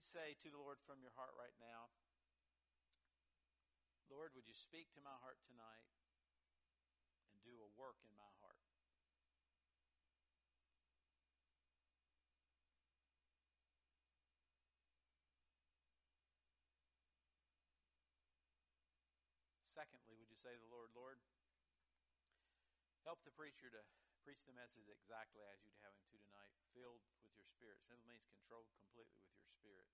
you'd say to the Lord from your heart right now, Lord, would you speak to my heart tonight and do a work in my heart? Secondly, would you say to the Lord, Lord, help the preacher to preach the message exactly as you'd have him to tonight, filled with your Spirit. Simply means controlled completely with your Spirit.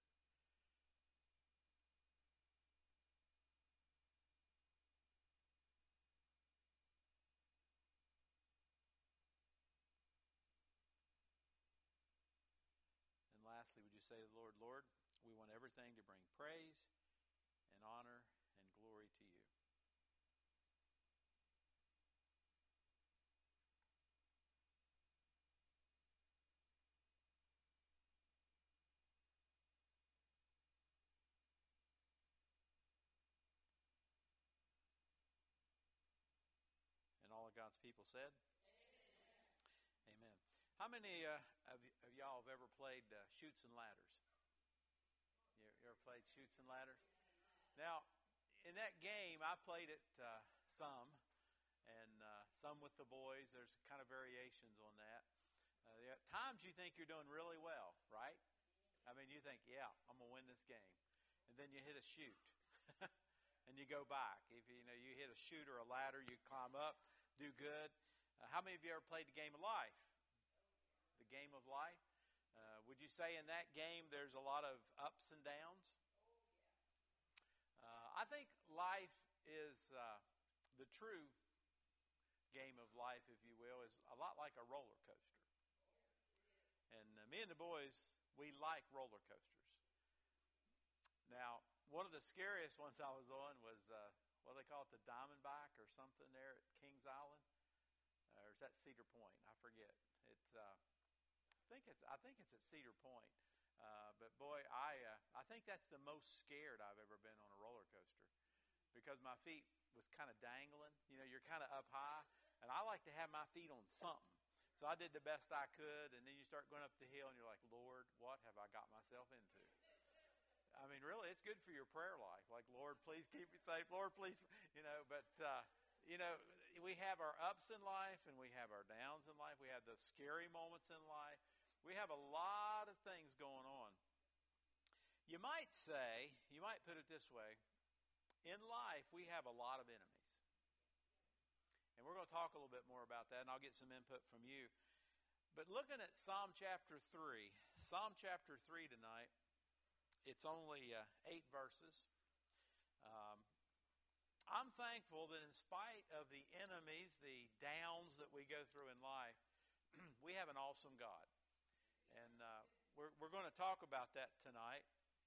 And lastly, would you say to the Lord, Lord, we want everything to bring praise and honor and glory to you. And all of God's people said? Amen. Amen. How many of y'all have ever played Chutes and Ladders? You ever played Chutes and Ladders? Now, in that game, I played it some, and some with the boys. There's kind of variations on that. There are times you think you're doing really well, right? I mean, you think, yeah, I'm going to win this game. And then you hit a chute, and you go back. If you hit a chute or a ladder, you climb up, do good. How many of you ever played the game of life? The game of life? Would you say in that game there's a lot of ups and downs? I think life is, the true game of life, if you will, is a lot like a roller coaster. And me and the boys, we like roller coasters. Now, one of the scariest ones I was on was, what do they call it, the Diamondback or something there at Kings Island? Or is that Cedar Point? I forget. I think it's at Cedar Point. But boy, I think that's the most scared I've ever been on a roller coaster, because my feet was kind of dangling. You're kind of up high, and I like to have my feet on something. So I did the best I could, and then you start going up the hill, and you're like, Lord, what have I got myself into? I mean, really, it's good for your prayer life. Like, Lord, please keep me safe. Lord, please, but we have our ups in life and we have our downs in life. We have the scary moments in life. We have a lot of things going on. You might put it this way, in life, we have a lot of enemies. And we're going to talk a little bit more about that, and I'll get some input from you. But looking at Psalm chapter 3 tonight, it's only 8 verses. I'm thankful that in spite of the enemies, the downs that we go through in life, we have an awesome God. And we're going to talk about that tonight.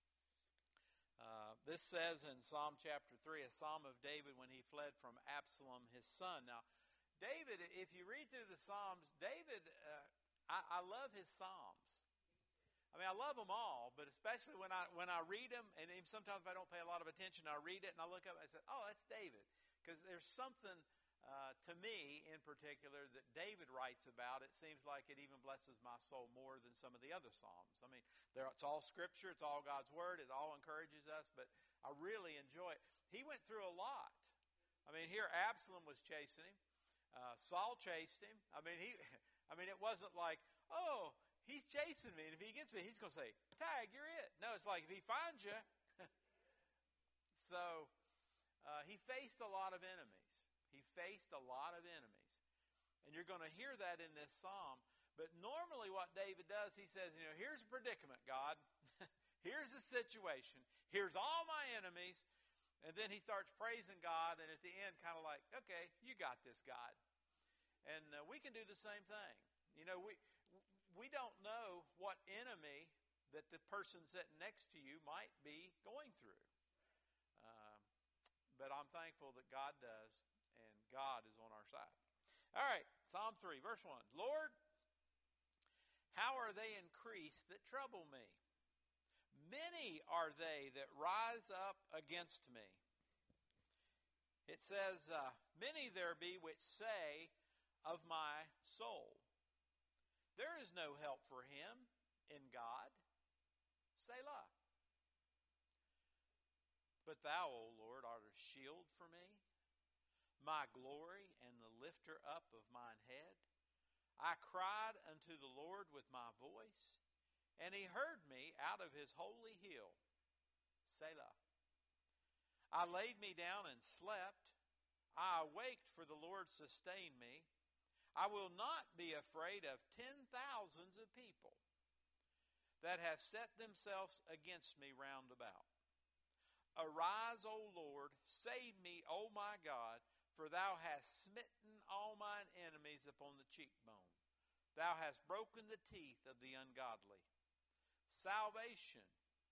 This says in Psalm chapter 3, a psalm of David when he fled from Absalom, his son. Now, David, if you read through the Psalms, David, I love his Psalms. I mean, I love them all, but especially when I read them, and even sometimes if I don't pay a lot of attention, I read it and I look up and I say, oh, that's David. Because there's something to me in particular that David writes about. It seems like it even blesses my soul more than some of the other Psalms. I mean, it's all Scripture, it's all God's Word, it all encourages us, but I really enjoy it. He went through a lot. I mean, here Absalom was chasing him. Saul chased him. I mean, it wasn't like, oh, he's chasing me, and if he gets me, he's going to say, tag, you're it. No, it's like, if he finds you. So, he faced a lot of enemies. And you're going to hear that in this psalm. But normally what David does, he says, here's a predicament, God. Here's a situation. Here's all my enemies. And then he starts praising God, and at the end, kind of like, okay, you got this, God. And we can do the same thing. We don't know what enemy that the person sitting next to you might be going through. But I'm thankful that God does, and God is on our side. All right, Psalm 3, verse 1. Lord, how are they increased that trouble me? Many are they that rise up against me. It says, many there be which say of my soul, there is no help for him in God. Selah. But thou, O Lord, art a shield for me, my glory and the lifter up of mine head. I cried unto the Lord with my voice, and he heard me out of his holy hill. Selah. I laid me down and slept. I awaked, for the Lord sustained me. I will not be afraid of 10,000s of people that have set themselves against me round about. Arise, O Lord, save me, O my God, for thou hast smitten all mine enemies upon the cheekbone. Thou hast broken the teeth of the ungodly. Salvation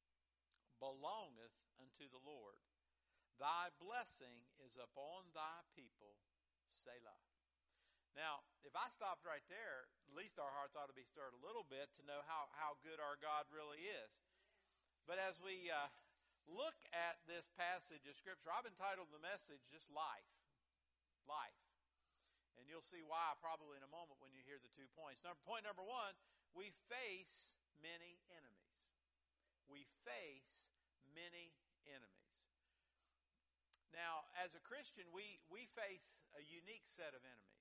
belongeth unto the Lord. Thy blessing is upon thy people. Selah. Now, if I stopped right there, at least our hearts ought to be stirred a little bit to know how good our God really is. But as we look at this passage of Scripture, I've entitled the message just Life. Life. And you'll see why probably in a moment when you hear the 2 points. Point number one, we face many enemies. We face many enemies. Now, as a Christian, we face a unique set of enemies.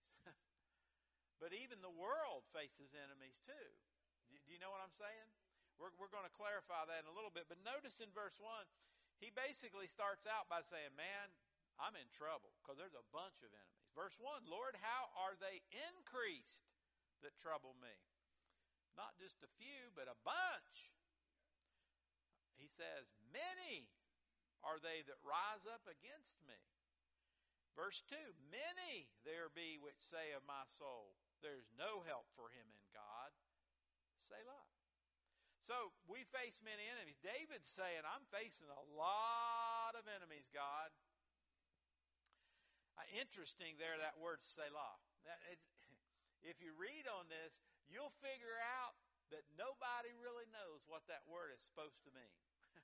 But even the world faces enemies too. Do you know what I'm saying? We're going to clarify that in a little bit. But notice in verse 1, he basically starts out by saying, man, I'm in trouble because there's a bunch of enemies. Verse 1, Lord, how are they increased that trouble me? Not just a few, but a bunch. He says, many are they that rise up against me. Verse 2, many there be which say of my soul, there's no help for him in God. Selah. So we face many enemies. David's saying, I'm facing a lot of enemies, God. Interesting there, that word Selah. If you read on this, you'll figure out that nobody really knows what that word is supposed to mean.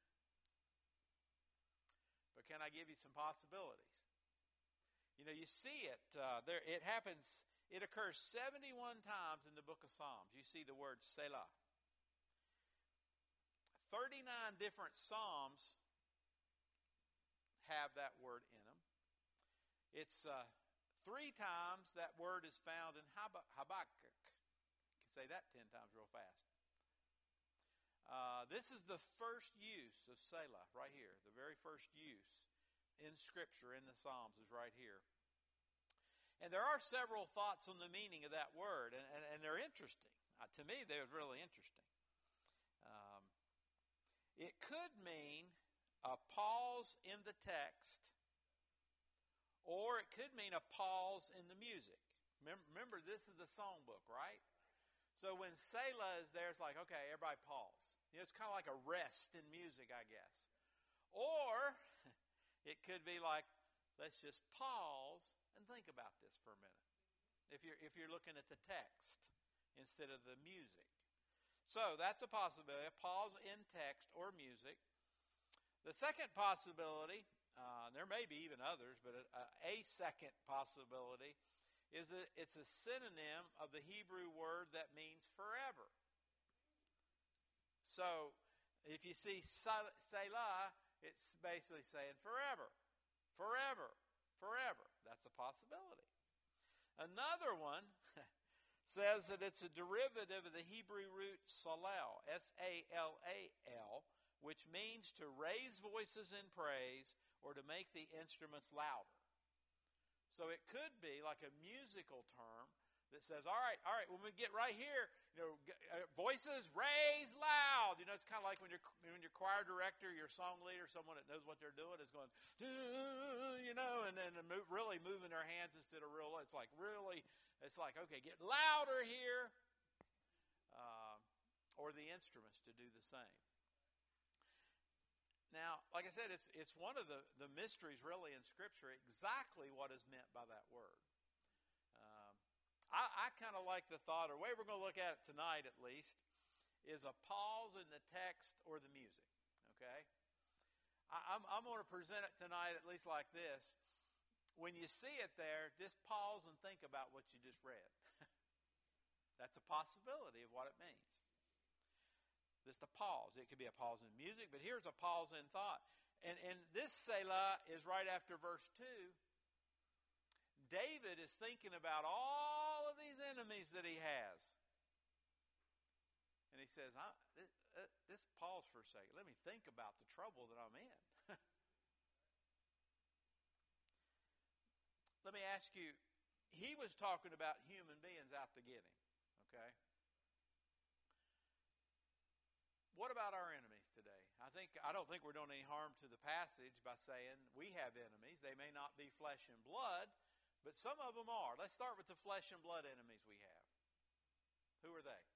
But can I give you some possibilities? You know, you see it. It happens. It occurs 71 times in the book of Psalms. You see the word Selah. 39 different Psalms have that word in them. It's 3 times that word is found in Habakkuk. You can say that 10 times real fast. This is the first use of Selah right here. The very first use in Scripture, in the Psalms, is right here. And there are several thoughts on the meaning of that word, and they're interesting. To me, they're really interesting. It could mean a pause in the text, or it could mean a pause in the music. Remember, this is the songbook, right? So when Selah is there, it's like, okay, everybody pause. You know, it's kind of like a rest in music, I guess. Or it could be like, let's just pause and think about this for a minute. If you're looking at the text instead of the music. So that's a possibility, a pause in text or music. The second possibility, there may be even others, but a second possibility is that it's a synonym of the Hebrew word that means forever. So if you see Selah, it's basically saying forever, forever, forever. That's a possibility. Another one says that it's a derivative of the Hebrew root salal, S-A-L-A-L, which means to raise voices in praise or to make the instruments louder. So it could be like a musical term that says, all right, when we get right here, voices raise loud. You know, it's kind of like when your choir director, your song leader, someone that knows what they're doing is going, and then really moving their hands instead of real. It's like, okay, get louder here. Or the instruments to do the same. Now, like I said, it's one of the mysteries really in Scripture, exactly what is meant by that word. I kind of like the thought, or the way we're going to look at it tonight at least, is a pause in the text or the music, okay? I'm going to present it tonight at least like this. When you see it there, just pause and think about what you just read. That's a possibility of what it means. Just a pause. It could be a pause in music, but here's a pause in thought. And this Selah is right after verse 2. David is thinking about all of these enemies that he has. And he says, this pause for a second. Let me think about the trouble that I'm in. Let me ask you, he was talking about human beings out to get him, okay? What about our enemies today? I don't think we're doing any harm to the passage by saying we have enemies. They may not be flesh and blood, but some of them are. Let's start with the flesh and blood enemies we have. Who are they?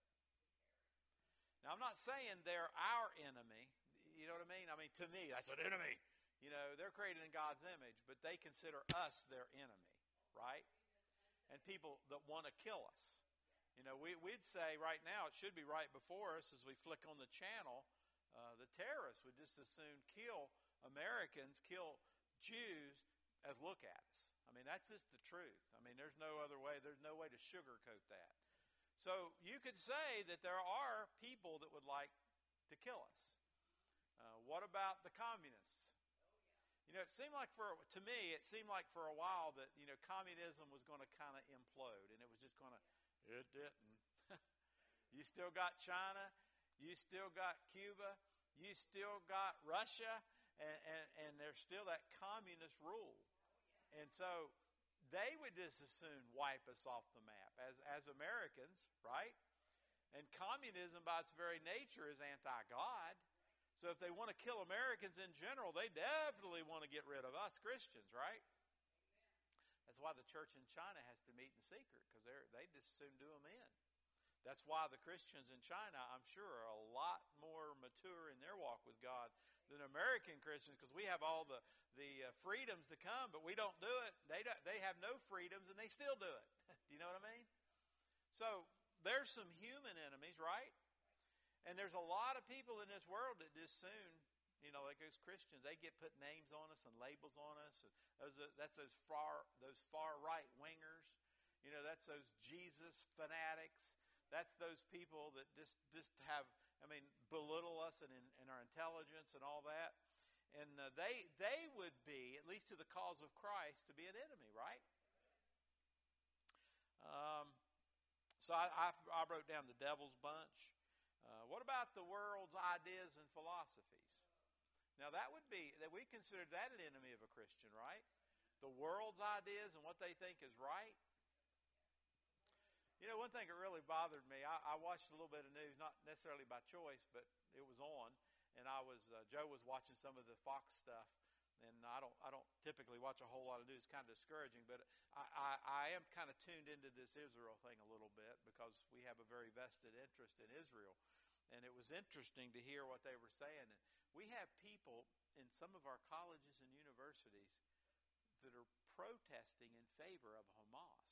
Now, I'm not saying they're our enemy. You know what I mean? I mean, to me, that's an enemy. You know, they're created in God's image, but they consider us their enemy, right? And people that want to kill us. You know, we'd say right now, it should be right before us as we flick on the channel, the terrorists would just as soon kill Americans, kill Jews, as look at us. I mean, that's just the truth. I mean, there's no other way. There's no way to sugarcoat that. So you could say that there are people that would like to kill us. What about the communists? You know, it seemed like to me, it seemed like for a while that, you know, communism was going to kind of implode, and it was just going to, it didn't. You still got China, you still got Cuba, you still got Russia, and there's still that communist rule. And so they would just as soon wipe us off the map as Americans, right? And communism by its very nature is anti-God. So if they want to kill Americans in general, they definitely want to get rid of us Christians, right? That's why the church in China has to meet in secret, because they just soon do them in. That's why the Christians in China, I'm sure, are a lot more mature in their walk with God than American Christians, because we have all the freedoms to come, but we don't do it. They have no freedoms, and they still do it. Do you know what I mean? So there's some human enemies, right? And there's a lot of people in this world that just soon, you know, like those Christians, they get put names on us and labels on us. That's those far right wingers. You know, that's those Jesus fanatics. That's those people that just have, belittle us and our intelligence and all that. And they would be, at least to the cause of Christ, to be an enemy, right? So I wrote down the devil's bunch. What about the world's ideas and philosophies? Now that we consider that an enemy of a Christian, right? The world's ideas and what they think is right. You know, one thing that really bothered me, I watched a little bit of news, not necessarily by choice, but it was on, and Joe was watching some of the Fox stuff, and I don't typically watch a whole lot of news. It's kind of discouraging, but I am kind of tuned into this Israel thing a little bit because we have a very vested interest in Israel. And it was interesting to hear what they were saying. And we have people in some of our colleges and universities that are protesting in favor of Hamas.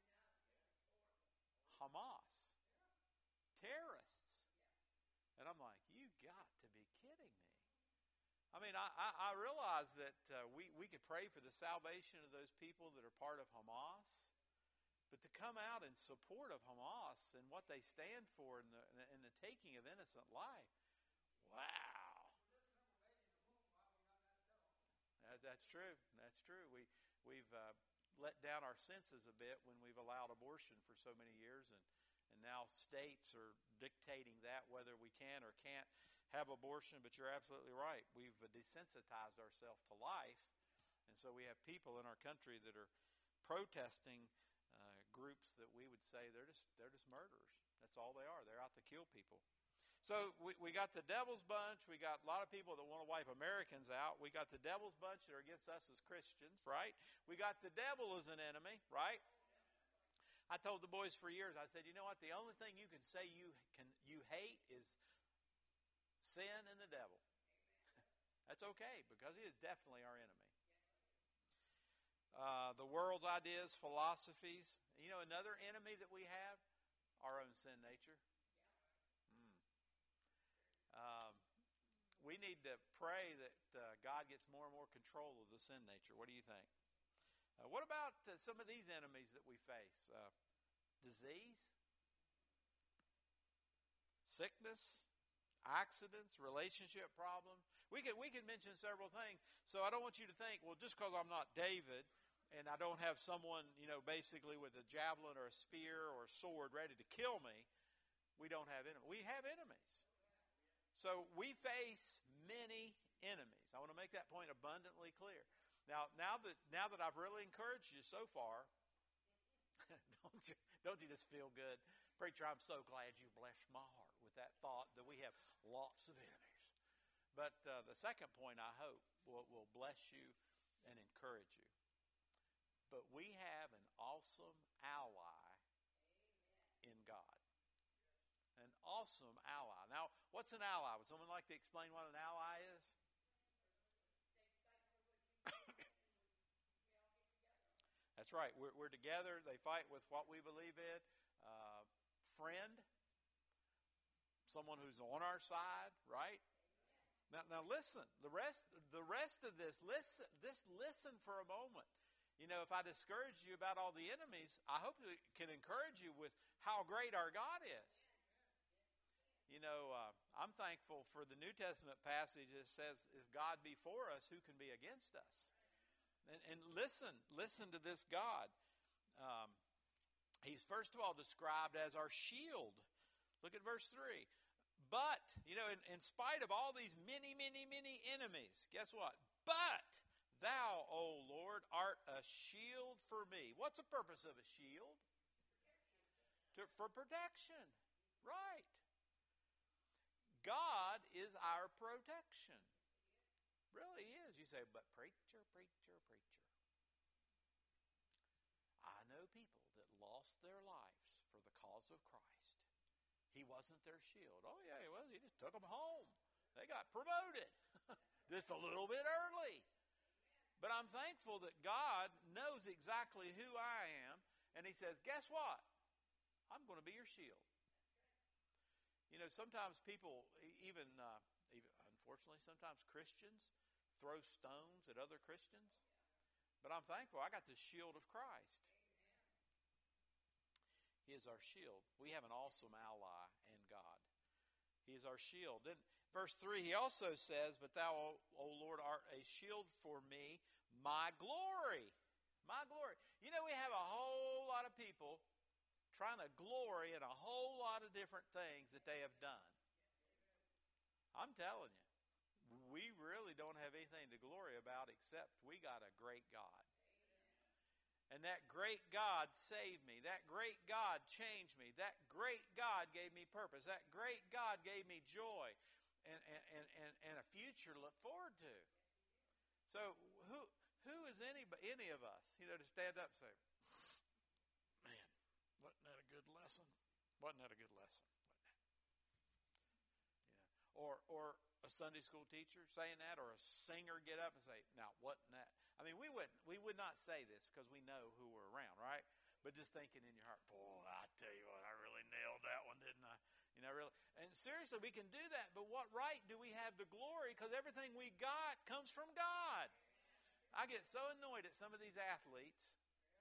Hamas. Terrorists. And I'm like, you got to be kidding me. I mean, I realize that we could pray for the salvation of those people that are part of Hamas. But to come out in support of Hamas and what they stand for in the taking of innocent life, wow. That's true. That's true. We've let down our senses a bit when we've allowed abortion for so many years, and now states are dictating that whether we can or can't have abortion. But you're absolutely right. We've desensitized ourselves to life, and so we have people in our country that are protesting groups that we would say they're just murderers. That's all they are. They're out to kill people. So we got the devil's bunch. We got a lot of people that want to wipe Americans out. We got the devil's bunch that are against us as Christians, right? We got the devil as an enemy, right? I told the boys for years, I said, you know what? The only thing you can say you hate is sin and the devil. That's okay, because he is definitely our enemy. The world's ideas, philosophies. You know, another enemy that we have, our own sin nature. We need to pray that God gets more and more control of the sin nature. What do you think? What about some of these enemies that we face? Disease? Sickness? accidents, relationship problems. We could mention several things. So I don't want you to think, well, just because I'm not David and I don't have someone, basically with a javelin or a spear or a sword ready to kill me, we don't have enemies. We have enemies. So we face many enemies. I want to make that point abundantly clear. Now that I've really encouraged you so far, don't you just feel good? Preacher, I'm so glad you blessed my heart with that thought that we have lots of enemies. But the second point, I hope, will bless you and encourage you. But we have an awesome ally in God. An awesome ally. Now, what's an ally? Would someone like to explain what an ally is? That's right. We're together. They fight with what we believe in. Friend. Someone who's on our side, right? Now listen. The rest of this. Listen for a moment. If I discourage you about all the enemies, I hope it can encourage you with how great our God is. I'm thankful for the New Testament passage that says, if God be for us, who can be against us? And listen to this God. He's first of all described as our shield. Look at verse 3. But, in spite of all these many, many, many enemies, guess what? But thou, O Lord, art a shield for me. What's the purpose of a shield? For protection. Right. God is our protection. Really is. You say, but preacher. I know people that lost their lives for the cause of Christ. He wasn't their shield. Oh, yeah, he was. He just took them home. They got promoted just a little bit early. But I'm thankful that God knows exactly who I am. And he says, guess what? I'm going to be your shield. Sometimes people, even unfortunately, sometimes Christians throw stones at other Christians. But I'm thankful I got the shield of Christ. He is our shield. We have an awesome ally in God. He is our shield. Then verse 3, he also says, but thou, O Lord, art a shield for me, my glory. My glory. We have a whole lot of people trying to glory in a whole lot of different things that they have done. I'm telling you, we really don't have anything to glory about except we got a great God. And that great God saved me. That great God changed me. That great God gave me purpose. That great God gave me joy and a future to look forward to. So who is any of us, to stand up and say, man, wasn't that a good lesson? Wasn't that a good lesson? Or a Sunday school teacher saying that, or a singer get up and say, now, wasn't that? I mean, we would not say this because we know who we're around, right? But just thinking in your heart, boy, I tell you what, I really nailed that one, didn't I? Really. And seriously, we can do that, but what right do we have the glory? Because everything we got comes from God. I get so annoyed at some of these athletes.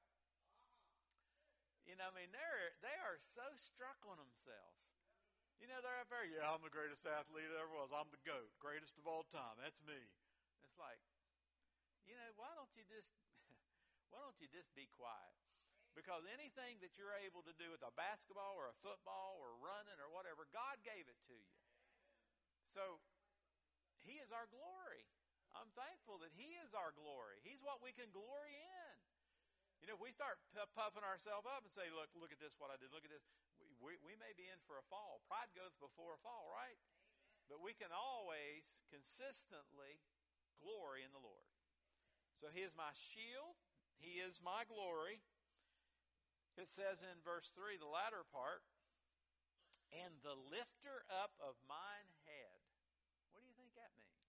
They are so struck on themselves. They're up there, yeah, I'm the greatest athlete there ever was. I'm the GOAT, greatest of all time. That's me. It's like, why don't you just be quiet? Because anything that you're able to do with a basketball or a football or running or whatever, God gave it to you. So he is our glory. I'm thankful that he is our glory. He's what we can glory in. If we start puffing ourselves up and say, look at this, what I did, look at this, we may be in for a fall. Pride goes before a fall, right? Amen. But we can always consistently glory in the Lord. So he is my shield. He is my glory. It says in verse 3, the latter part, and the lifter up of mine head. What do you think that means?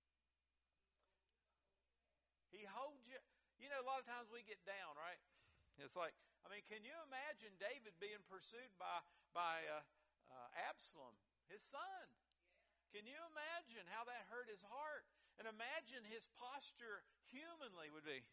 He holds you. A lot of times we get down, right? It's like, can you imagine David being pursued by Absalom, his son? Can you imagine how that hurt his heart? And imagine his posture humanly would be.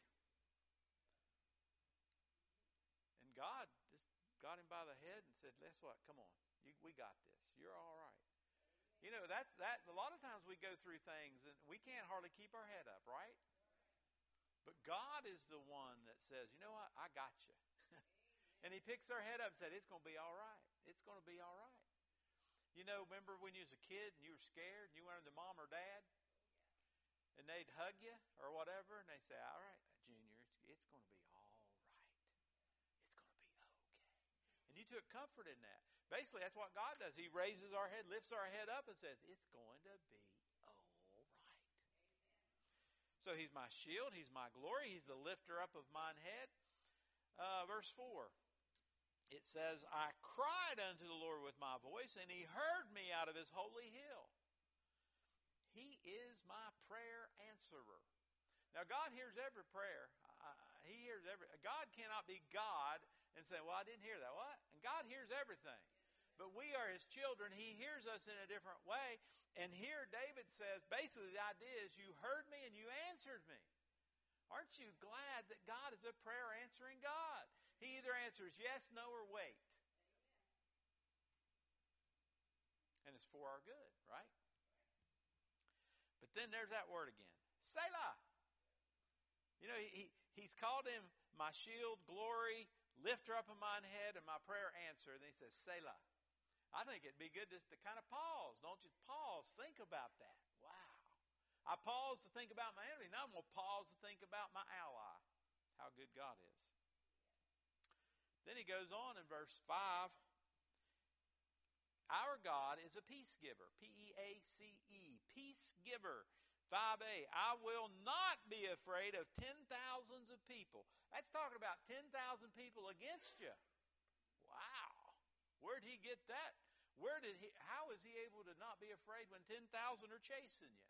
And God just got him by the head and said, guess what? Come on. We got this. You're all right. You know, that's that. A lot of times we go through things and we can't hardly keep our head up, right? But God is the one that says, you know what, I got you. And He picks our head up and said, it's going to be all right. It's going to be all right. You know, remember when you was a kid and you were scared and you went to mom or dad and they'd hug you or whatever and they'd say, all right, Junior, it's going to be all right. It's going to be okay. And you took comfort in that. Basically, that's what God does. He raises our head, lifts our head up and says, it's going to be all right. So He's my shield. He's my glory. He's the lifter up of mine head. Verse 4. It says, I cried unto the Lord with my voice, and He heard me out of His holy hill. He is my prayer answerer. Now, God hears every prayer. He hears every. God cannot be God and say, well, I didn't hear that. What? And God hears everything. But we are His children. He hears us in a different way. And here David says, basically the idea is, you heard me and you answered me. Aren't you glad that God is a prayer answering God? He either answers yes, no, or wait. And it's for our good, right? But then there's that word again. Selah. You know, he's called Him my shield, glory, lifter up of mine head, and my prayer answer. And then He says, Selah. I think it'd be good just to kind of pause. Don't just pause. Think about that. Wow. I pause to think about my enemy. Now I'm going to pause to think about my ally. How good God is. Then He goes on in verse 5. Our God is a peace giver. P-E-A-C-E. Peace giver. 5a. I will not be afraid of 10,000s of people. That's talking about 10,000 people against you. Wow. Where'd he get that? How is he able to not be afraid when 10,000 are chasing you?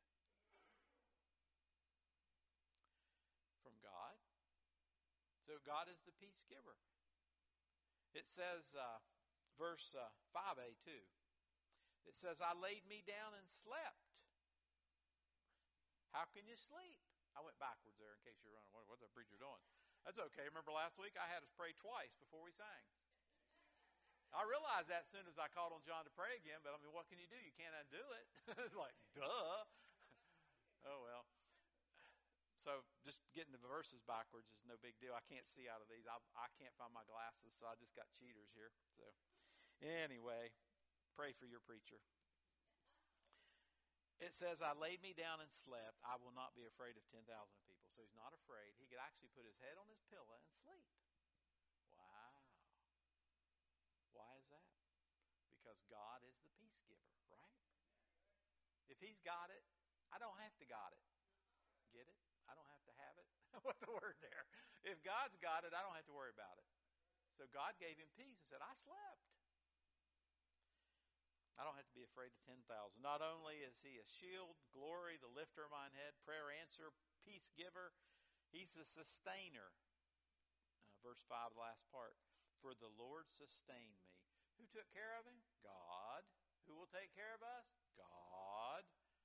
From God. So God is the peace giver. It says, verse 5a too. It says, I laid me down and slept. How can you sleep? I went backwards there in case you're wondering, what's the preacher doing? That's okay. Remember last week I had us pray twice before we sang. I realized that as soon as I called on John to pray again, but I mean, what can you do? You can't undo it. It's like, duh. Oh, well. So just getting the verses backwards is no big deal. I can't see out of these. I can't find my glasses, so I just got cheaters here. So anyway, pray for your preacher. It says, I laid me down and slept. I will not be afraid of 10,000 people. So he's not afraid. He could actually put his head on his pillow and sleep. Wow. Why is that? Because God is the peace giver, right? If He's got it, I don't have to got it. Get it? I don't have to have it. What's the word there? If God's got it, I don't have to worry about it. So God gave him peace and said, I slept. I don't have to be afraid of 10,000. Not only is He a shield, glory, the lifter of mine head, prayer answer, peace giver, He's a sustainer. Verse 5, the last part. For the Lord sustained me. Who took care of him? God. Who will take care of us? God.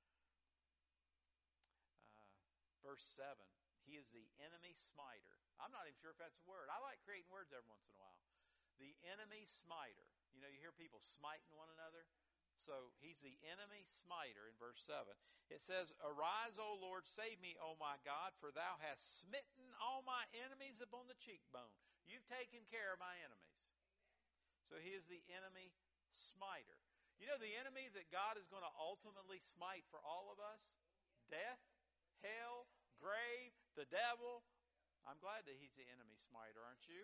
Verse 7. He is the enemy smiter. I'm not even sure if that's a word. I like creating words every once in a while. The enemy smiter. You know, you hear people smiting one another. So He's the enemy smiter in verse 7. It says, Arise, O Lord, save me, O my God, for Thou hast smitten all my enemies upon the cheekbone. You've taken care of my enemies. So He is the enemy smiter. You know the enemy that God is going to ultimately smite for all of us? Death, hell, grave, the devil. I'm glad that He's the enemy smiter, aren't you?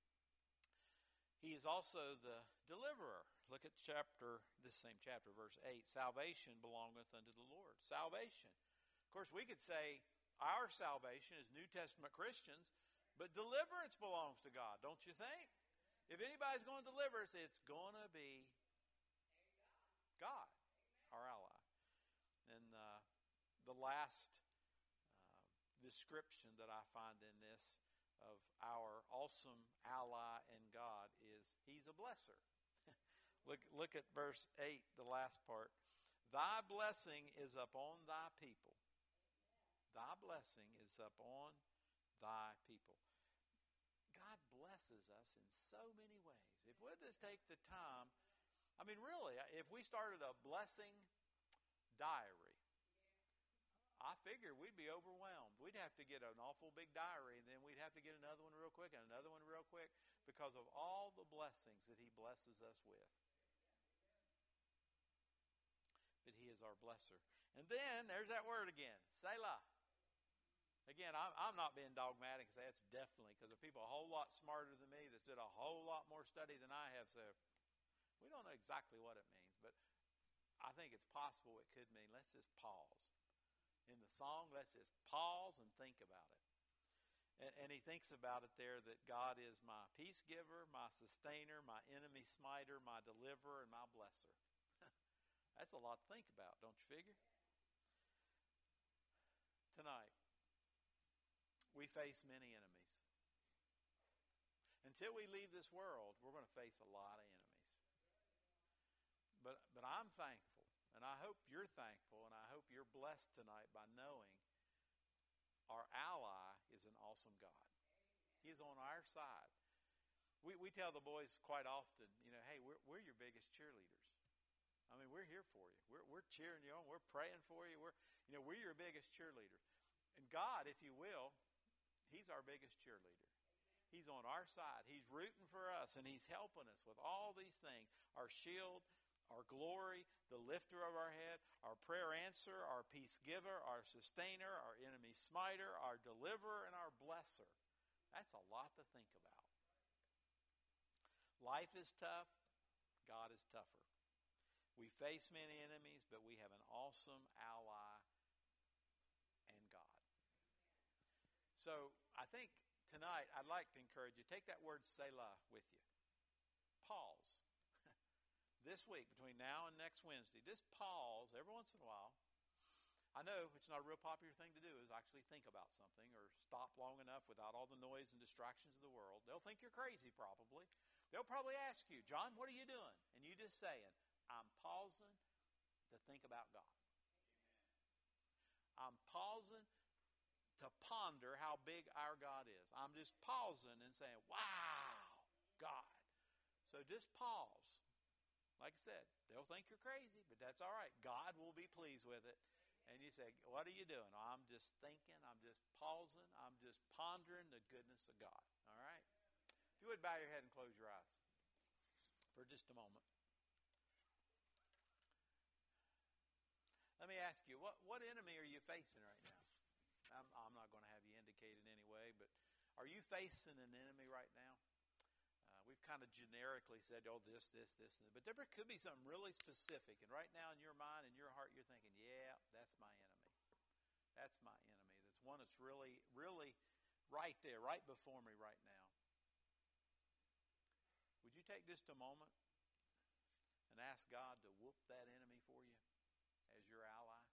He is also the deliverer. Look at this same chapter, verse 8. Salvation belongeth unto the Lord. Salvation. Of course, we could say our salvation is New Testament Christians, but deliverance belongs to God, don't you think? If anybody's going to deliver us, it's going to be God, our ally. And the last description that I find in this of our awesome ally in God is He's a blesser. Look at verse 8, the last part. Thy blessing is upon thy people. Thy blessing is upon thy people. God blesses us in so many ways. If we'll just take the time, I mean, really, if we started a blessing diary. I figured we'd be overwhelmed. We'd have to get an awful big diary, and then we'd have to get another one real quick and another one real quick because of all the blessings that He blesses us with. But He is our blesser. And then there's that word again, Selah. Again, I'm not being dogmatic and say it's definitely, because there are people a whole lot smarter than me that did a whole lot more study than I have. So we don't know exactly what it means, but I think it's possible it could mean let's just pause. In the song, let's just pause and think about it. And he thinks about it there that God is my peace giver, my sustainer, my enemy smiter, my deliverer, and my blesser. That's a lot to think about, don't you figure? Tonight, we face many enemies. Until we leave this world, we're going to face a lot of enemies. But I'm thankful, and I hope you're thankful, and I hope you're blessed tonight by knowing our ally is an awesome God. He is on our side. We tell the boys quite often, hey, we're your biggest cheerleaders. I mean, we're here for you. We're cheering you on. We're praying for you. We're your biggest cheerleaders. And God, if you will, He's our biggest cheerleader. He's on our side. He's rooting for us, and He's helping us with all these things. Our shield, our glory, the lifter of our head, our prayer answer, our peace giver, our sustainer, our enemy smiter, our deliverer, and our blesser. That's a lot to think about. Life is tough. God is tougher. We face many enemies, but we have an awesome ally and God. So I think tonight I'd like to encourage you, take that word Selah with you. Pause. This week, between now and next Wednesday, just pause every once in a while. I know it's not a real popular thing to do is actually think about something or stop long enough without all the noise and distractions of the world. They'll think you're crazy probably. They'll probably ask you, John, what are you doing? And you just saying, I'm pausing to think about God. I'm pausing to ponder how big our God is. I'm just pausing and saying, wow, God. So just pause. Like I said, they'll think you're crazy, but that's all right. God will be pleased with it. And you say, what are you doing? I'm just thinking. I'm just pausing. I'm just pondering the goodness of God. All right? If you would bow your head and close your eyes for just a moment. Let me ask you, what enemy are you facing right now? I'm not going to have you indicate in any way, but are you facing an enemy right now? We've kind of generically said, this. But there could be something really specific. And right now in your mind and your heart, you're thinking, yeah, that's my enemy. That's my enemy. That's one that's really, really right there, right before me right now. Would you take just a moment and ask God to whoop that enemy for you as your ally?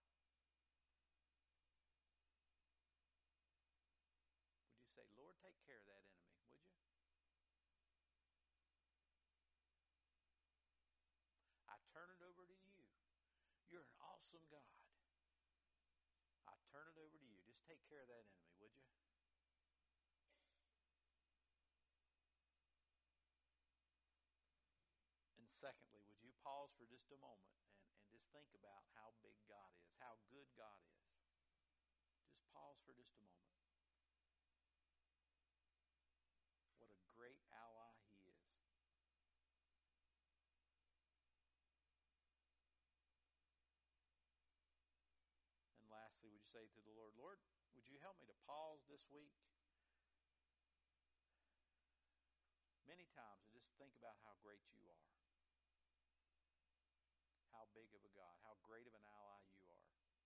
Would you say, Lord, take care of that enemy, would you? I turn it over to you. You're an awesome God. I turn it over to you. Just take care of that enemy, would you? And secondly, would you pause for just a moment and just think about how big God is, how good God is. Just pause for just a moment. What a great ally He is. And lastly, would you say to the Lord, Lord, would you help me to pause this week many times and just think about how great you are. How big of a God, how great of an ally you are.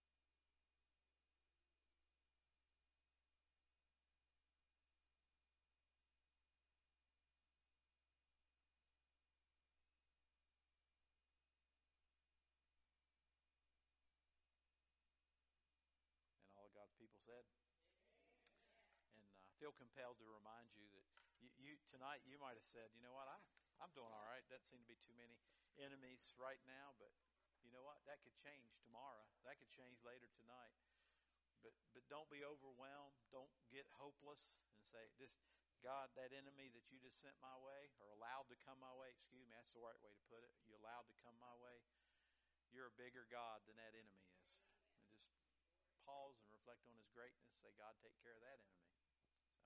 And all of God's people said? And I feel compelled to remind you that you tonight you might have said, you know what, I'm doing all right. Doesn't seem to be too many enemies right now, but you know what? That could change tomorrow. That could change later tonight. But don't be overwhelmed. Don't get hopeless and say, just God, that enemy that you just sent my way or allowed to come my way, excuse me, that's the right way to put it. You allowed to come my way. You're a bigger God than that enemy is. reflect on his greatness. Say, God, take care of that enemy.